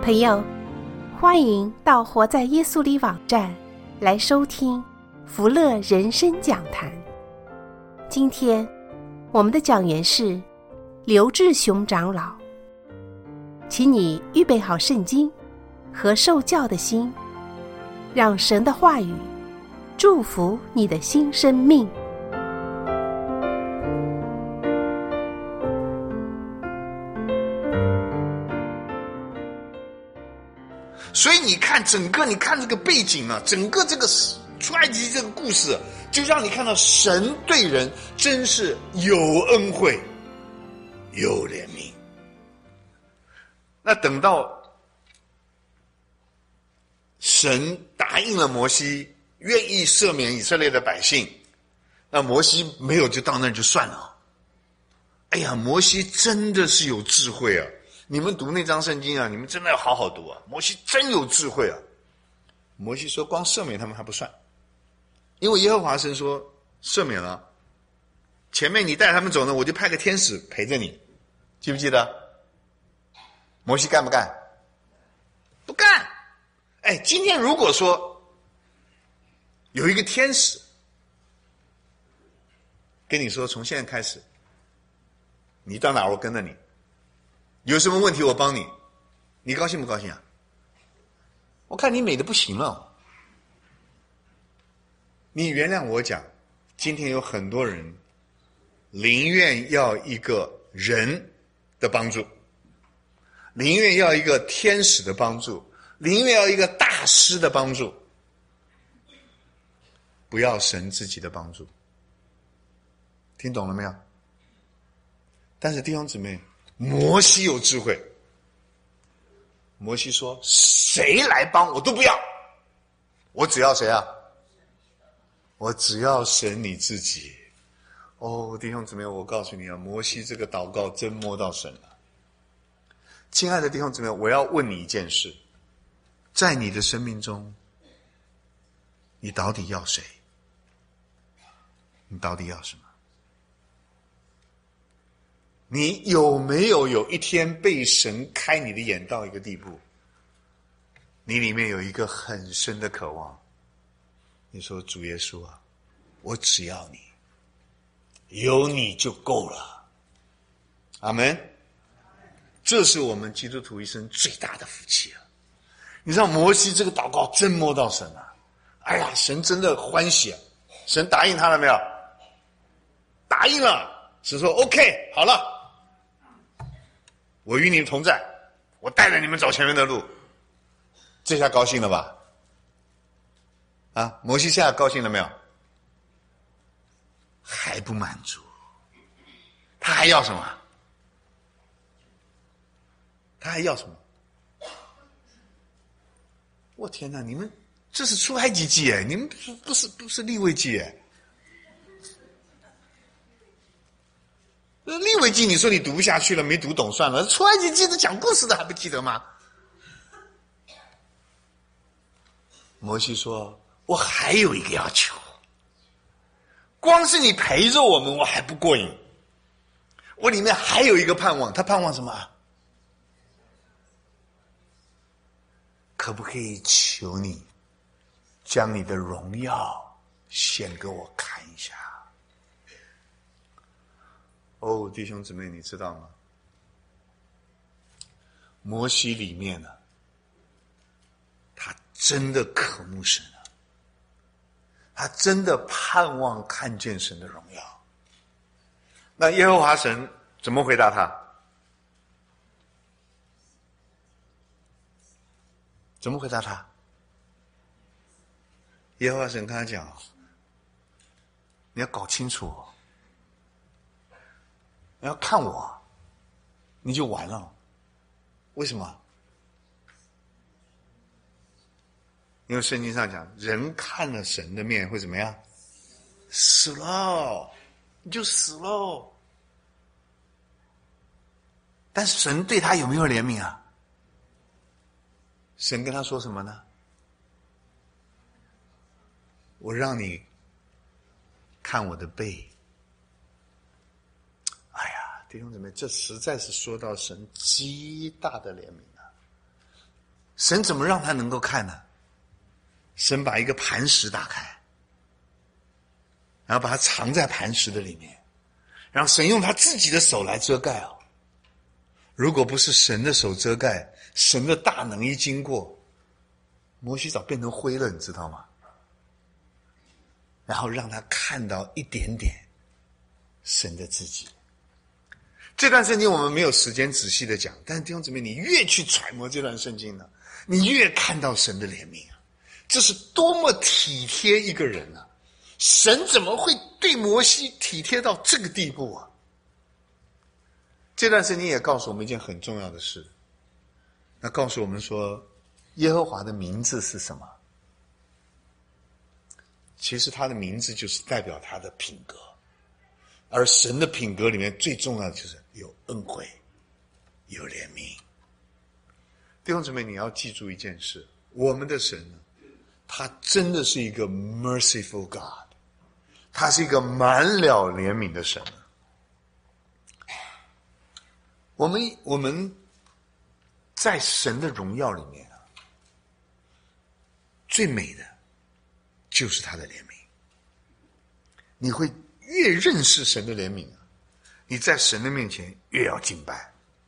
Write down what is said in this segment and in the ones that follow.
朋友，欢迎到活在耶稣里网站来收听福乐人生讲坛。今天我们的讲员是刘志雄长老，请你预备好圣经和受教的心，让神的话语祝福你的新生命。 所以你看这个背景啊，整个这个出埃及这个故事，就让你看到神对人真是有恩惠有怜悯。那等到神答应了摩西，愿意赦免以色列的百姓，那摩西没有就到那就算了。哎呀，摩西真的是有智慧啊！你们读那章圣经啊，你们真的要好好读啊！摩西真有智慧啊！摩西说光赦免他们还不算，因为耶和华神说赦免了，前面你带他们走呢，我就派个天使陪着你，记不记得？摩西干不干？不干。哎，今天如果说有一个天使跟你说从现在开始你到哪我跟着你，有什么问题我帮你，你高兴不高兴啊？我看你美得不行了。你原谅我讲，今天有很多人宁愿要一个人的帮助，宁愿要一个天使的帮助，宁愿要一个大师的帮助，不要神自己的帮助。听懂了没有？但是弟兄姊妹，摩西有智慧。摩西说谁来帮我都不要，我只要谁啊？我只要神你自己。哦，弟兄姊妹，我告诉你啊，摩西这个祷告真摸到神了。亲爱的弟兄姊妹，我要问你一件事，在你的生命中你到底要谁？你到底要什么？你有没有一天被神开你的眼到一个地步，你里面有一个很深的渴望，你说主耶稣啊，我只要你，有你就够了。阿们。这是我们基督徒一生最大的福气啊！你知道摩西这个祷告真摸到神啊，哎呀，神真的欢喜啊！神答应他了没有？答应了。神说 OK 好了，我与你们同在，我带着你们走前面的路。这下高兴了吧？啊，摩西现在高兴了没有？还不满足，他还要什么？他还要什么？我天哪，你们这是出埃及记哎，你们不是利未记哎。利未记你说你读不下去了，没读懂算了，出埃及记是讲故事的还不记得吗？摩西说我还有一个要求，光是你陪着我们我还不过瘾，我里面还有一个盼望。他盼望什么？可不可以求你将你的荣耀显给我看一下？哦，弟兄姊妹，你知道吗？摩西里面呢，他真的渴慕神啊，他真的盼望看见神的荣耀。那耶和华神怎么回答他？怎么回答他？耶和华神跟他讲，你要搞清楚，你要看我，你就完了。为什么？因为圣经上讲，人看了神的面会怎么样？死了，你就死了。但是神对他有没有怜悯啊？神跟他说什么呢？我让你看我的背。弟兄姊妹，这实在是说到神极大的怜悯啊！ 神怎么让他能够看呢？神把一个磐石打开，然后把它藏在磐石的里面，然后神用他自己的手来遮盖啊。如果不是神的手遮盖，神的大能一经过，摩西早变成灰了，你知道吗？然后让他看到一点点神的自己。这段圣经我们没有时间仔细的讲，但是弟兄姊妹，你越去揣摩这段圣经呢，你越看到神的怜悯啊！这是多么体贴一个人啊！神怎么会对摩西体贴到这个地步啊？这段圣经也告诉我们一件很重要的事，那告诉我们说，耶和华的名字是什么？其实他的名字就是代表他的品格，而神的品格里面最重要的就是有恩惠，有怜悯。弟兄姊妹，你要记住一件事，我们的神呢，他真的是一个 merciful God， 他是一个满了怜悯的神。我们在神的荣耀里面啊，最美的就是他的怜悯。你会越认识神的怜悯啊，你在神的面前越要敬拜。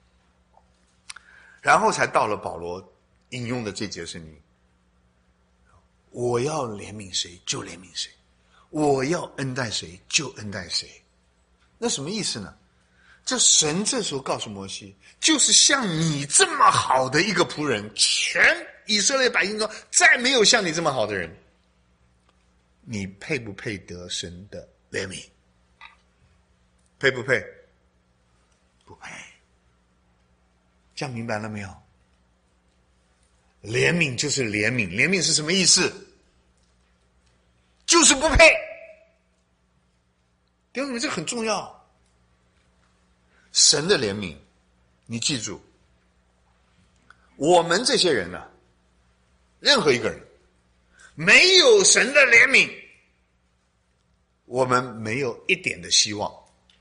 然后才到了保罗引用的这节圣经，我要怜悯谁就怜悯谁，我要恩待谁就恩待谁。那什么意思呢？这神这时候告诉摩西，就是像你这么好的一个仆人，全以色列百姓中再没有像你这么好的人，你配不配得神的怜悯？配不配？不配。这样明白了没有？怜悯就是怜悯，怜悯是什么意思？就是不配。弟兄姊妹，这很重要。神的怜悯，你记住，我们这些人呢，任何一个人没有神的怜悯，我们没有一点的希望。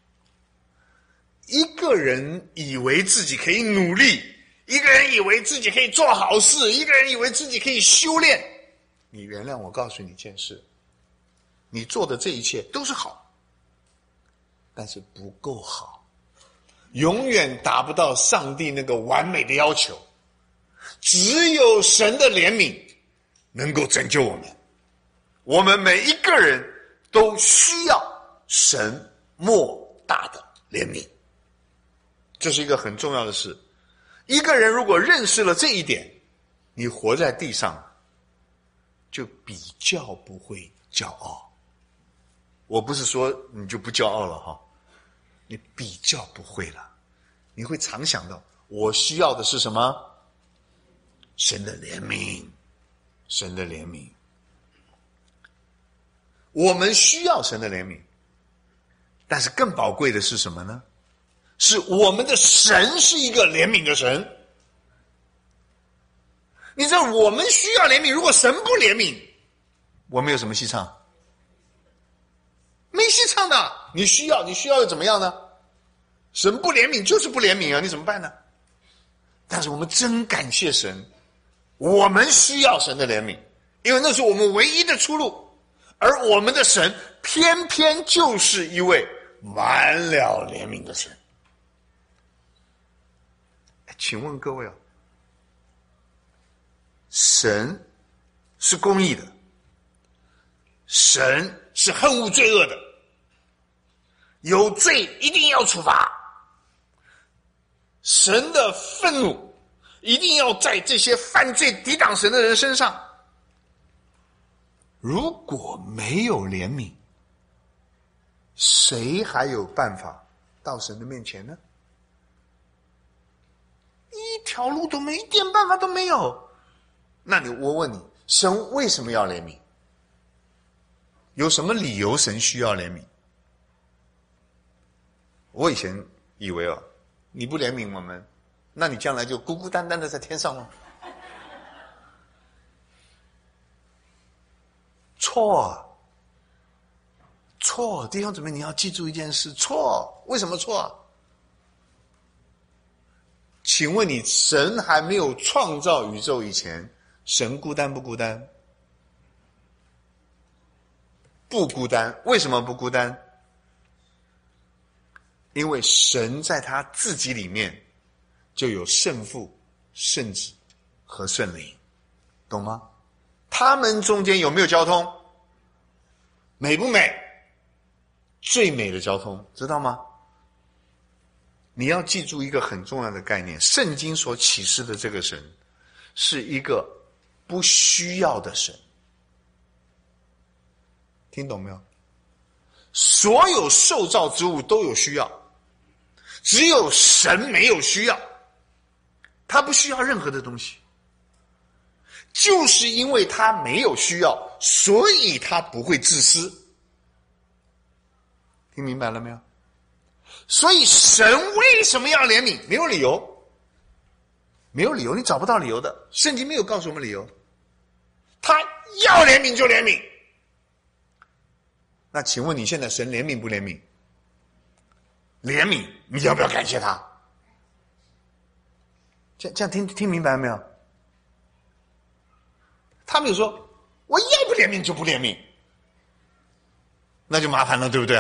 一个人以为自己可以努力，一个人以为自己可以做好事，一个人以为自己可以修炼，你原谅我告诉你一件事，你做的这一切都是好，但是不够好，永远达不到上帝那个完美的要求。只有神的怜悯能够拯救我们，我们每一个人都需要神莫大的怜悯。这是一个很重要的事。一个人如果认识了这一点，你活在地上就比较不会骄傲。我不是说你就不骄傲了哈，你比较不会了。你会常想到，我需要的是什么？神的怜悯，神的怜悯。我们需要神的怜悯，但是更宝贵的是什么呢？是我们的神是一个怜悯的神。你知道我们需要怜悯，如果神不怜悯，我们有什么戏唱？没戏唱的。你需要又怎么样呢？神不怜悯就是不怜悯啊，你怎么办呢？但是我们真感谢神，我们需要神的怜悯，因为那是我们唯一的出路，而我们的神偏偏就是一位满了怜悯的神。请问各位啊，神是公义的，神是恨恶罪恶的，有罪一定要处罚，神的愤怒一定要在这些犯罪抵挡神的人身上。如果没有怜悯，谁还有办法到神的面前呢？一条路都没，一点办法都没有。那我问你，神为什么要怜悯？有什么理由神需要怜悯？我以前以为你不怜悯我们，那你将来就孤孤单单的在天上吗？错，弟兄姊妹，你要记住一件事，错。为什么错？ 请问你，神还没有创造宇宙以前，神孤单不孤单？不孤单。为什么不孤单？因为神在他自己里面就有圣父、圣子和圣灵，懂吗？他们中间有没有交通？美不美？最美的交通，知道吗？你要记住一个很重要的概念，圣经所启示的这个神是一个不需要的神。听懂没有？所有受造之物都有需要，只有神没有需要，他不需要任何的东西。就是因为他没有需要，所以他不会自私。听明白了没有？所以神为什么要怜悯？没有理由，没有理由，你找不到理由的。圣经没有告诉我们理由，他要怜悯就怜悯。那请问你现在神怜悯不怜悯？怜悯，你要不要感谢他？这样听明白没有？他没有说我要不怜悯就不怜悯，那就麻烦了，对不对？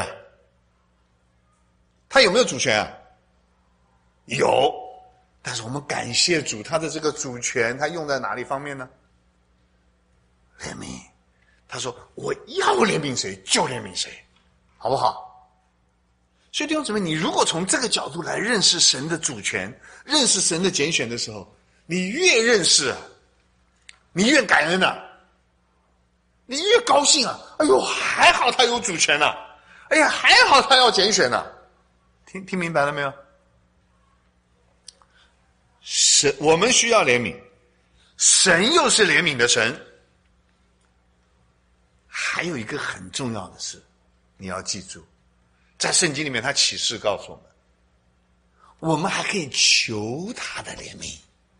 他有没有主权啊？有，但是我们感谢主，他的这个主权他用在哪里方面呢？怜悯。他说我要怜悯谁就怜悯谁，好不好？所以弟兄姊妹，你如果从这个角度来认识神的主权，认识神的拣选的时候，你越认识你越感恩啊，你越高兴啊！哎呦，还好他有主权啊！哎呀，还好他要拣选啊！听明白了没有？神，我们需要怜悯，神又是怜悯的神。还有一个很重要的事，你要记住，在圣经里面他启示告诉我们，我们还可以求他的怜悯。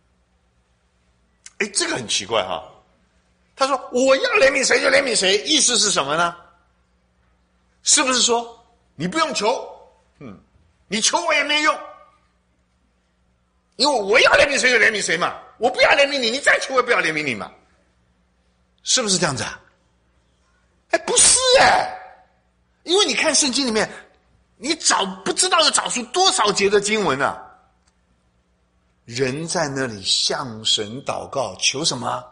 哎，这个很奇怪哈。他说我要怜悯谁就怜悯谁，意思是什么呢？是不是说你不用求，你求我也没用，因为我要怜悯谁就怜悯谁嘛，我不要怜悯你，你再求我也不要怜悯你嘛，是不是这样子啊？哎，不是因为你看圣经里面，你不知道的找出多少节的经文啊，人在那里向神祷告，求什么？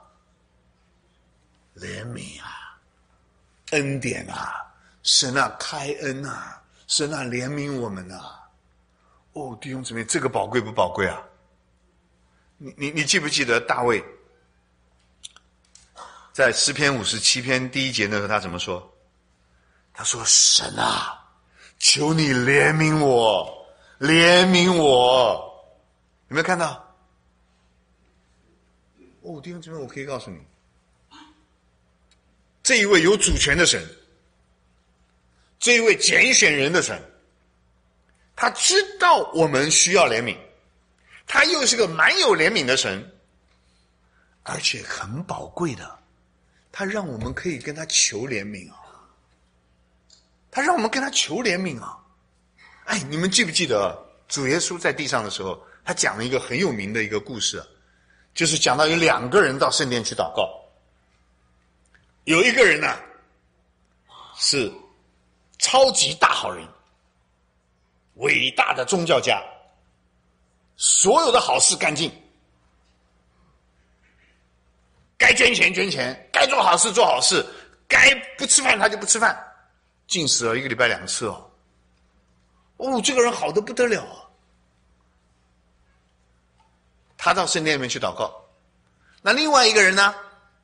怜悯啊，恩典啊，神啊开恩啊，神啊怜悯我们啊。哦，弟兄姊妹，这个宝贵不宝贵啊？你记不记得大卫在诗篇57篇第1节那时候他怎么说？他说神啊，求你怜悯我，怜悯我。有没有看到？哦，弟兄姊妹，我可以告诉你，这一位有主权的神，这一位拣选人的神，他知道我们需要怜悯，他又是个蛮有怜悯的神，而且很宝贵的，他让我们可以跟他求怜悯啊，他让我们跟他求怜悯啊。哎，你们记不记得主耶稣在地上的时候，他讲了一个很有名的一个故事，就是讲到有2个人到圣殿去祷告，有一个人呢是超级大好人，伟大的宗教家，所有的好事干尽，该捐钱捐钱，该做好事做好事，该不吃饭他就不吃饭，禁食了1个礼拜2次哦。哦，这个人好得不得了啊！他到圣殿里面去祷告。那另外一个人呢？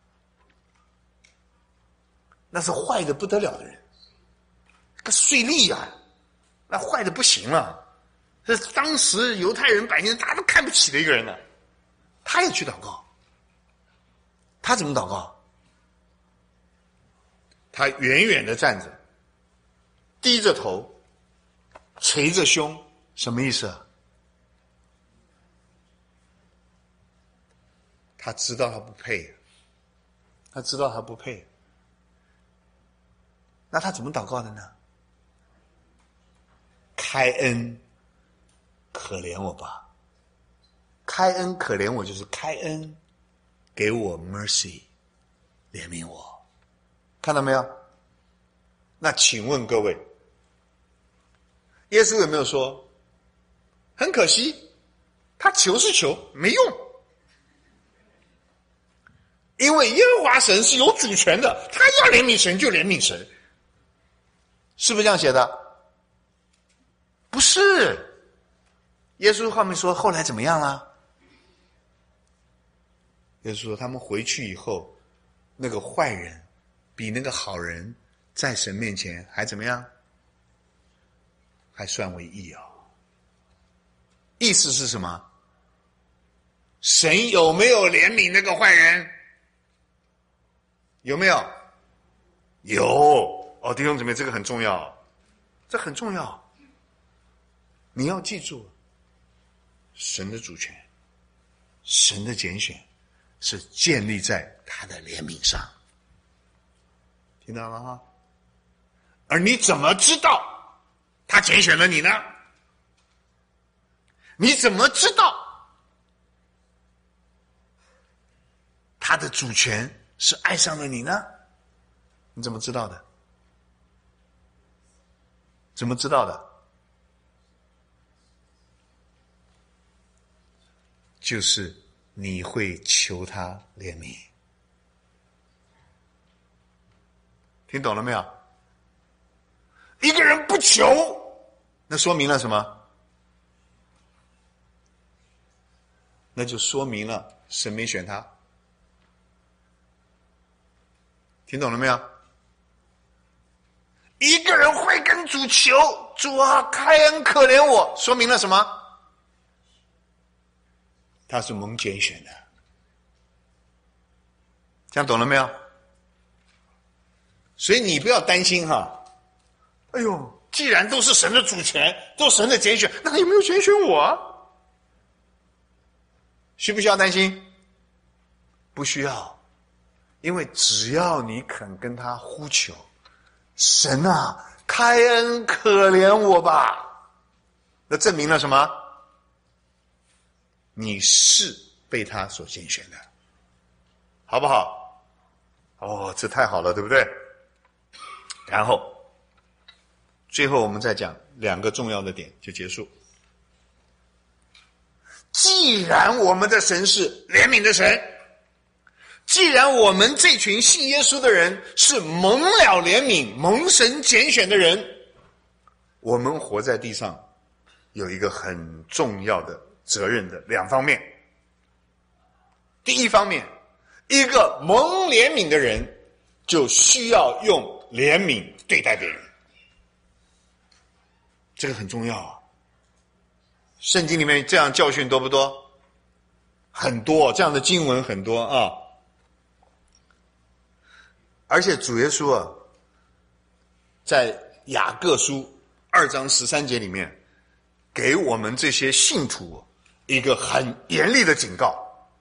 那是坏得不得了的人，个税吏啊，那坏得不行了，这当时犹太人百姓大家都看不起的一个人呢。他也去祷告。他怎么祷告？他远远的站着，低着头，捶着胸，什么意思啊？他知道他不配，他知道他不配。那他怎么祷告的呢？开恩，可怜我吧。 开恩可怜我，就是开恩给我 mercy， 怜悯我。看到没有？那请问各位，耶稣有没有说很可惜他求是求没用，因为耶和华神是有主权的，他要怜悯神就怜悯神，是不是这样写的？不是。耶稣后面说后来怎么样了？耶稣说他们回去以后，那个坏人比那个好人在神面前还怎么样？还算为义啊。意思是什么？神有没有怜悯那个坏人？有没有？有。哦，弟兄姊妹，这个很重要，这很重要。你要记住，神的主权，神的拣选是建立在他的怜悯上，听到了哈？而你怎么知道他拣选了你呢？你怎么知道他的主权是爱上了你呢？你怎么知道的？怎么知道的？就是你会求他怜悯。听懂了没有？一个人不求，那说明了什么？那就说明了神没选他。听懂了没有？一个人会跟主求，主啊，开恩可怜我，说明了什么？他是蒙拣选的。这样懂了没有？所以你不要担心哈。哎呦，既然都是神的主权，都是神的拣选，那他有没有拣选我啊？需不需要担心？不需要，因为只要你肯跟他呼求，神啊，开恩可怜我吧，那证明了什么？你是被他所拣选的，好不好？哦，这太好了，对不对？然后最后我们再讲两个重要的点就结束。既然我们的神是怜悯的神，既然我们这群信耶稣的人是蒙了怜悯、蒙神拣选的人，我们活在地上有一个很重要的责任的两方面。第一方面，一个蒙怜悯的人就需要用怜悯对待别人，这个很重要啊。圣经里面这样教训多不多？很多，这样的经文很多啊。而且主耶稣啊，在雅各书2章13节里面，给我们这些信徒一个很严厉的警告。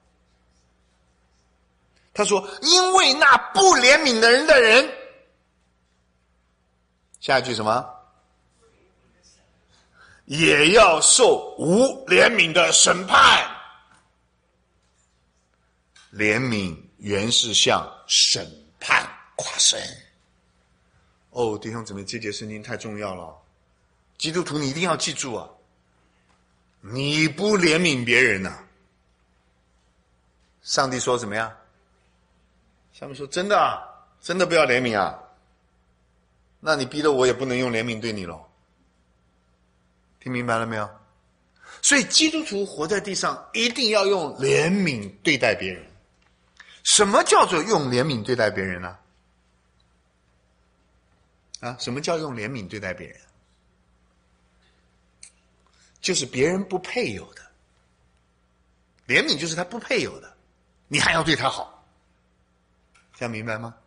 他说：“因为那不怜悯的人的人，下一句什么？也要受无怜悯的审判。”怜悯原是向审判跨身。哦，弟兄姊妹，这节圣经太重要了，基督徒你一定要记住啊！你不怜悯别人啊，上帝说怎么样？上面说真的啊，真的不要怜悯啊，那你逼得我也不能用怜悯对你咯。听明白了没有？所以基督徒活在地上一定要用怜悯对待别人。什么叫做用怜悯对待别人呢？什么叫用怜悯对待别人？就是别人不配有的，怜悯就是他不配有的，你还要对他好，这样明白吗？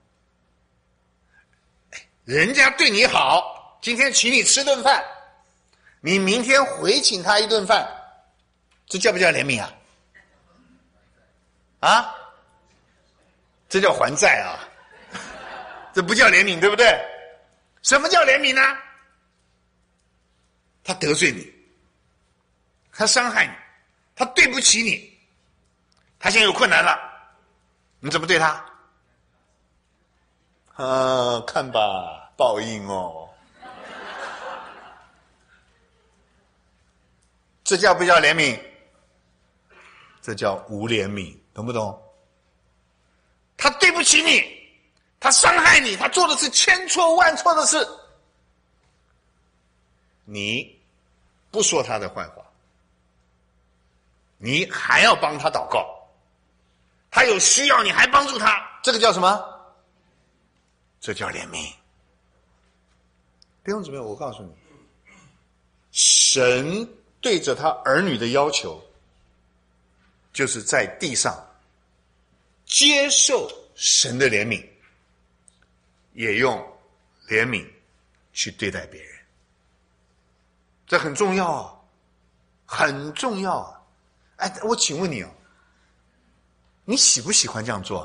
人家对你好，今天请你吃顿饭，你明天回请他一顿饭，这叫不叫怜悯啊？这叫还债啊，这不叫怜悯，对不对？什么叫怜悯呢？他得罪你，他伤害你， 他对不起你，他现在有困难了，你怎么对他？看吧，报应哦。这叫不叫怜悯？这叫无怜悯，懂不懂？他对不起你，他伤害你，他做的是千错万错的事，你不说他的坏话，你还要帮他祷告，他有需要你还帮助他，这个叫什么？这叫怜悯。弟兄姊妹，我告诉你，神对着他儿女的要求，就是在地上接受神的怜悯，也用怜悯去对待别人。这很重要啊，很重要啊。哎，我请问你哦，你喜不喜欢这样做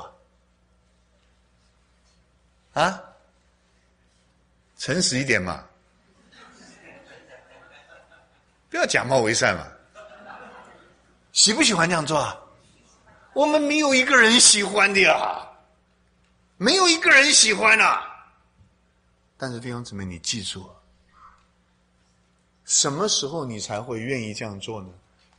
啊？啊？诚实一点嘛，不要假冒为善嘛。喜不喜欢这样做啊？我们没有一个人喜欢的呀，没有一个人喜欢啊。但是弟兄姊妹，你记住，什么时候你才会愿意这样做呢？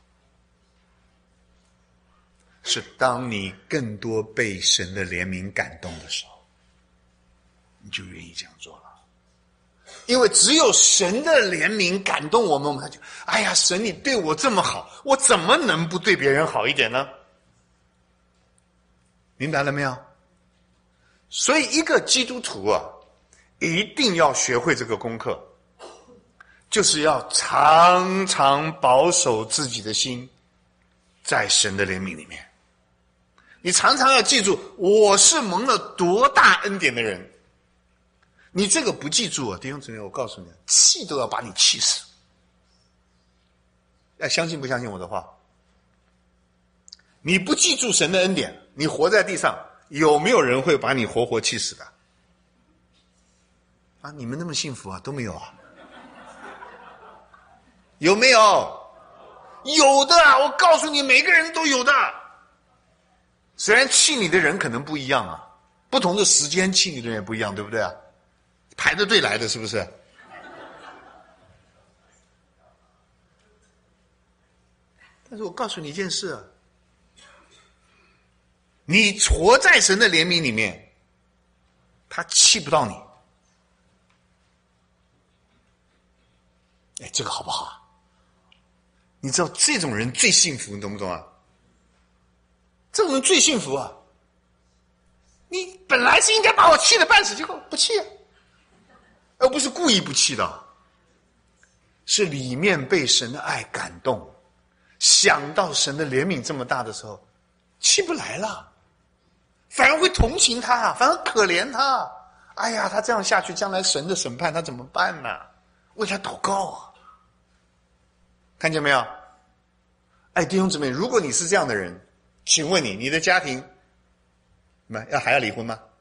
是当你更多被神的怜悯感动的时候，你就愿意这样做了。因为只有神的怜悯感动我们，我们才觉得，哎呀，神你对我这么好，我怎么能不对别人好一点呢？明白了没有？所以一个基督徒啊，一定要学会这个功课，就是要常常保守自己的心在神的怜悯里面。你常常要记住，我是蒙了多大恩典的人。你这个不记住啊，弟兄姊妹，我告诉你，气都要把你气死。相信不相信我的话？你不记住神的恩典，你活在地上，有没有人会把你活活气死的？啊，你们那么幸福啊，都没有啊？有没有？有的啊，我告诉你，每个人都有的。虽然气你的人可能不一样啊，不同的时间气你的人也不一样，对不对啊？排着队来的，是不是？但是我告诉你一件事啊，你活在神的怜悯里面，他气不到你。哎，这个好不好啊？你知道这种人最幸福，你懂不懂啊？这种人最幸福啊！你本来是应该把我气得半死，结果不气啊，而不是故意不气的，是里面被神的爱感动，想到神的怜悯这么大的时候，气不来了，反而会同情他，反而可怜他。哎呀，他这样下去，将来神的审判他怎么办呢？为他祷告啊！看见没有？哎，弟兄姊妹，如果你是这样的人，请问你的家庭还要离婚吗？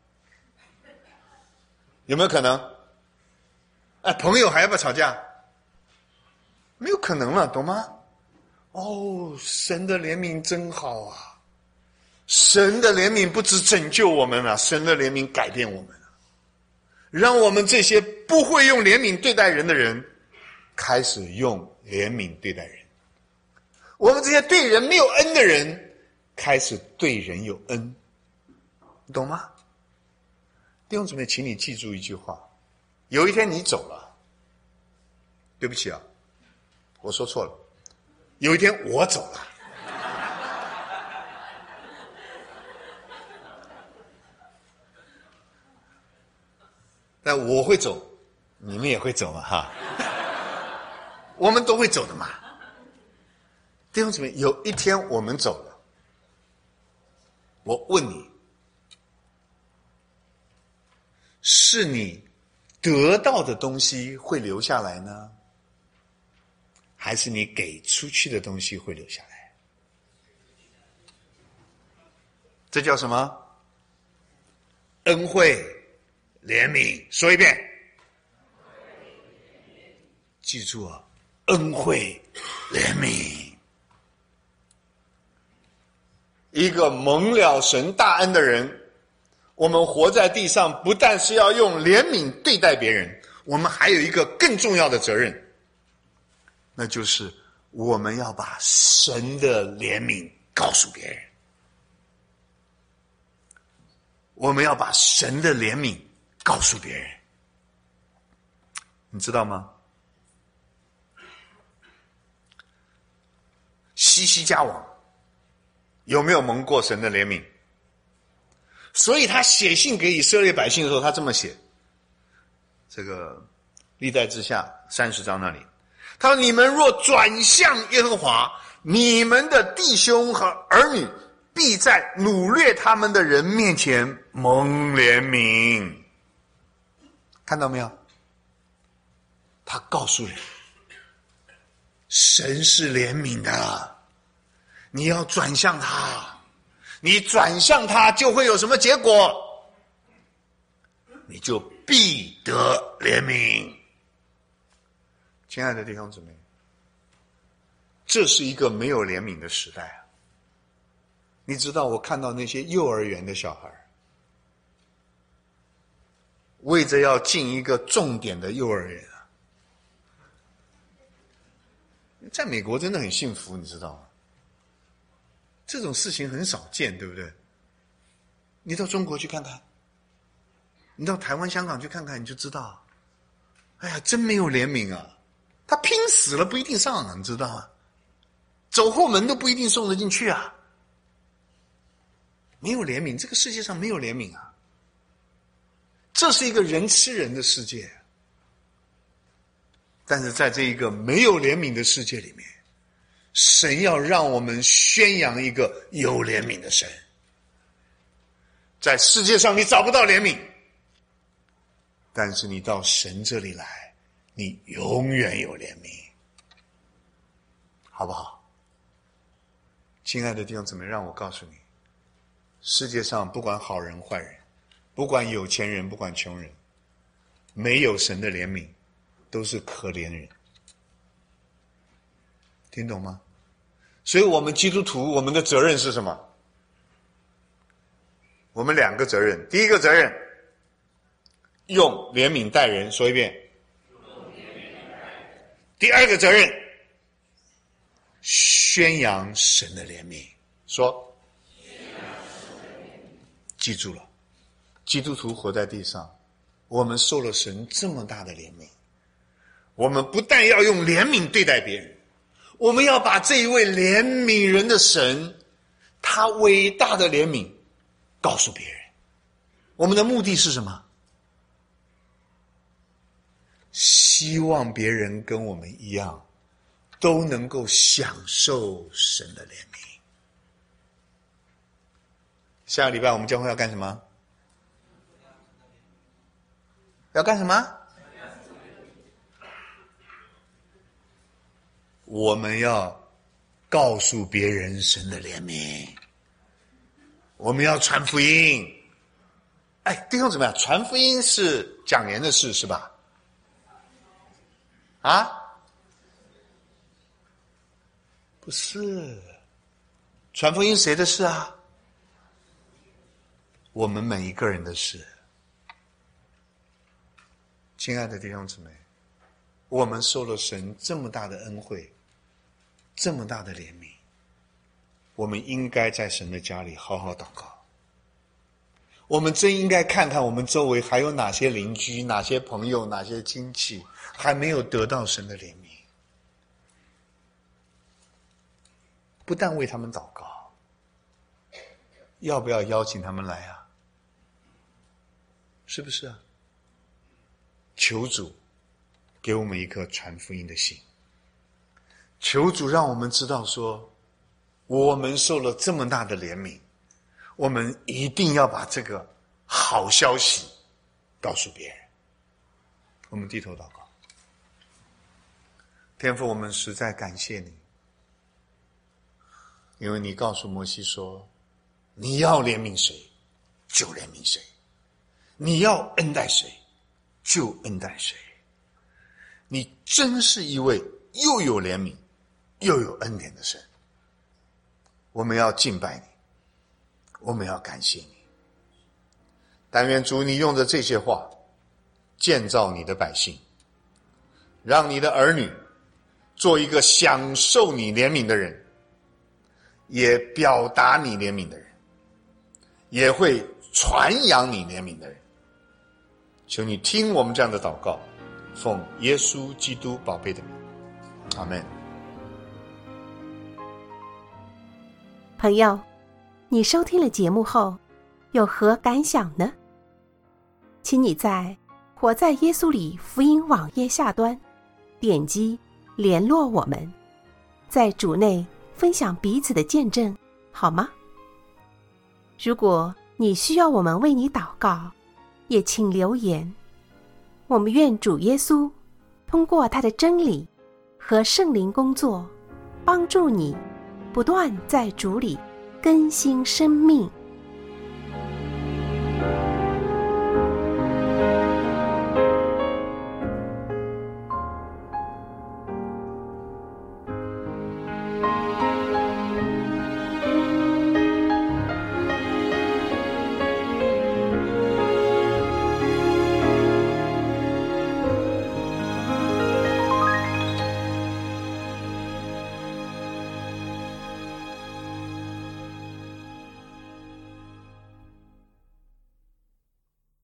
有没有可能？哎，朋友还要不要吵架？没有可能了，懂吗？哦，神的怜悯真好啊！神的怜悯不只拯救我们啊，神的怜悯改变我们啊，让我们这些不会用怜悯对待人的人，开始用怜悯对待人。我们这些对人没有恩的人，开始对人有恩，你懂吗？弟兄姊妹，请你记住一句话，有一天你走了，对不起啊，我说错了，有一天我走了，但我会走，你们也会走嘛哈，我们都会走的嘛。弟兄姊妹，有一天我们走了，我问你，是你得到的东西会留下来呢，还是你给出去的东西会留下来？这叫什么？恩惠、怜悯。说一遍，记住啊，恩惠、怜悯。 一个蒙了神大恩的人，我们活在地上，不但是要用怜悯对待别人，我们还有一个更重要的责任，那就是我们要把神的怜悯告诉别人。我们要把神的怜悯告诉别人。你知道吗？西西家王有没有蒙过神的怜悯？所以他写信给以色列百姓的时候，他这么写，这个历代志下30章那里，他说：你们若转向耶和华，你们的弟兄和儿女必在掳掠他们的人面前蒙怜悯。看到没有？他告诉人，神是怜悯的，你要转向他，你转向他就会有什么结果？你就必得怜悯。亲爱的弟兄姊妹，这是一个没有怜悯的时代啊！你知道，我看到那些幼儿园的小孩，为着要进一个重点的幼儿园啊，在美国真的很幸福，你知道吗？这种事情很少见，对不对？你到中国去看看，你到台湾、香港去看看，你就知道，哎呀，真没有怜悯啊！他拼死了不一定上啊，你知道吗？走后门都不一定送得进去啊！没有怜悯，这个世界上没有怜悯啊！这是一个人吃人的世界，但是在这一个没有怜悯的世界里面，神要让我们宣扬一个有怜悯的神。在世界上你找不到怜悯，但是你到神这里来，你永远有怜悯，好不好？亲爱的弟兄姊妹，让我告诉你，世界上不管好人坏人，不管有钱人不管穷人，没有神的怜悯都是可怜人。听懂吗？所以我们基督徒，我们的责任是什么？我们2个责任。第一个责任，用怜悯待人，说一遍。第二个责任，宣扬神的怜悯，说。记住了，基督徒活在地上，我们受了神这么大的怜悯，我们不但要用怜悯对待别人，我们要把这一位怜悯人的神，他伟大的怜悯告诉别人。我们的目的是什么？希望别人跟我们一样，都能够享受神的怜悯。下个礼拜我们教会要干什么？要干什么？我们要告诉别人神的怜悯，我们要传福音。哎，弟兄姊妹，传福音是讲年的事，是吧？啊？不是，传福音谁的事啊？我们每一个人的事。亲爱的弟兄姊妹，我们受了神这么大的恩惠，这么大的怜悯，我们应该在神的家里好好祷告。我们真应该看看我们周围还有哪些邻居、哪些朋友、哪些亲戚还没有得到神的怜悯，不但为他们祷告，要不要邀请他们来啊？是不是啊？求主给我们一颗传福音的心，求主让我们知道说，我们受了这么大的怜悯，我们一定要把这个好消息告诉别人。我们低头祷告。天父，我们实在感谢你，因为你告诉摩西说，你要怜悯谁就怜悯谁，你要恩待谁就恩待谁。你真是一位又有怜悯又有恩典的神，我们要敬拜你， 我们要感谢你。但愿主你用着这些话建造你的百姓，让你的儿女做一个享受你怜悯的人，也表达你怜悯的人，也会传扬你怜悯的人。求你听我们这样的祷告，奉耶稣基督宝贝的名，阿们。 朋友，你收听了节目后有何感想呢？请你在活在耶稣里福音网页下端点击联络我们，在主内分享彼此的见证，好吗？如果你需要我们为你祷告，也请留言。我们愿主耶稣通过他的真理和圣灵工作，帮助你不断在主里更新生命。